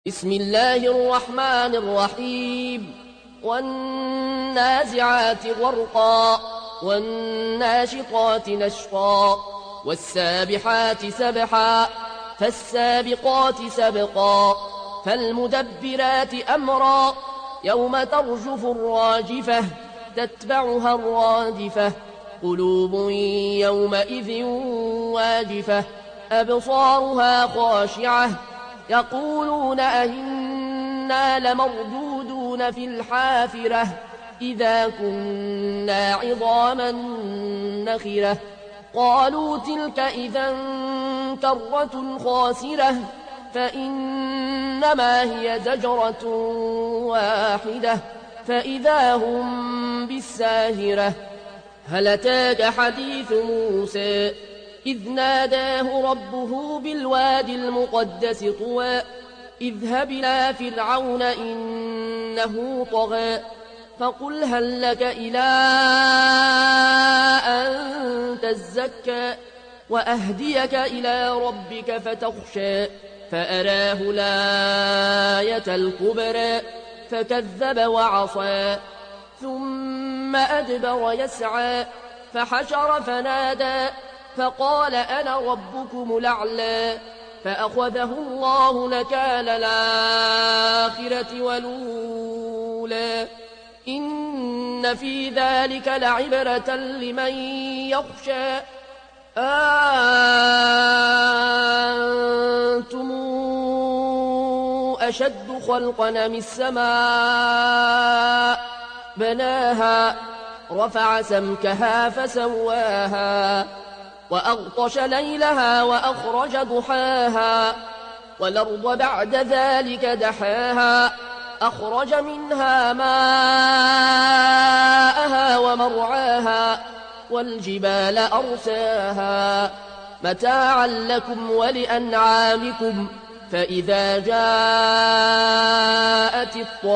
بسم الله الرحمن الرحيم والنازعات غرقا والناشطات نشطا والسابحات سبحا فالسابقات سبقا فالمدبرات أمرا يوم ترجف الراجفة تتبعها الرادفة قلوب يومئذ واجفة أبصارها خاشعة يقولون أئنا لمردودون في الحافرة إذا كنا عظاما نخرة قالوا تلك إذا كرة خاسرة فإنما هي زجرة واحدة فإذا هم بالساهرة هل أتاك حديث موسى إذ ناداه ربه بالواد المقدس طوى اذهب إلى فرعون إنه طغى فقل هل لك إلى أن تزكى وأهديك إلى ربك فتخشى فأراه الآية الكبرى فكذب وعصى ثم أدبر يسعى فحشر فنادى فقال أنا ربكم الأعلى فأخذه الله نكال الآخرة والأولى إن في ذلك لعبرة لمن يخشى أنتم أشد خلقا أم السماء بناها رفع سمكها فسواها وأغطش ليلها وأخرج ضحاها والأرض بعد ذلك دحاها أخرج منها ماءها ومرعاها والجبال أرساها متاعا لكم ولأنعامكم فإذا جاءت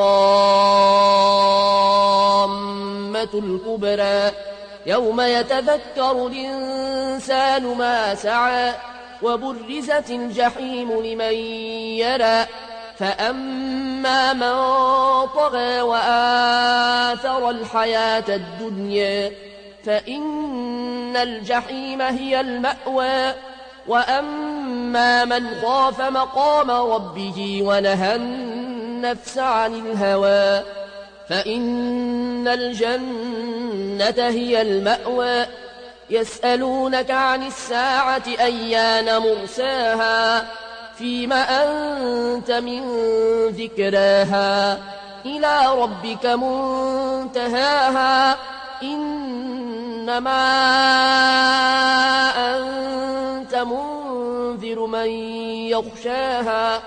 الطامة الكبرى يوم يتذكر الإنسان ما سعى وبرزت الجحيم لمن يرى فأما من طغى وآثر الحياة الدنيا فإن الجحيم هي المأوى وأما من خاف مقام ربه ونهى النفس عن الهوى فإن الجنة هي المأوى يسألونك عن الساعة أيان مرساها فيم أنت من ذكراها إلى ربك منتهاها إنما أنت منذر من يخشاها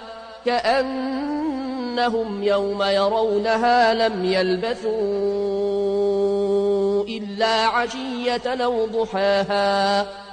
كأنهم يوم يرونها لم يلبثوا إلا عشية أو ضحاها